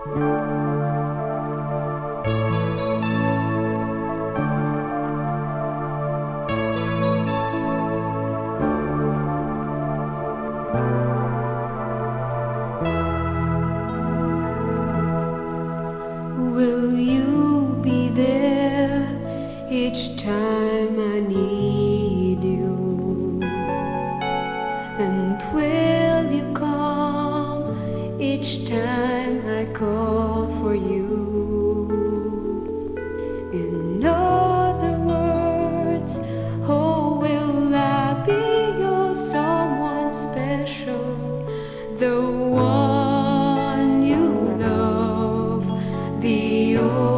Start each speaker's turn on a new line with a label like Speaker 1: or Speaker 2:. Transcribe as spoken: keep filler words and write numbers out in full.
Speaker 1: Will you be there each time I need you? And will you come each time I call for you? In other words, oh, will I be your someone special, the one you love, the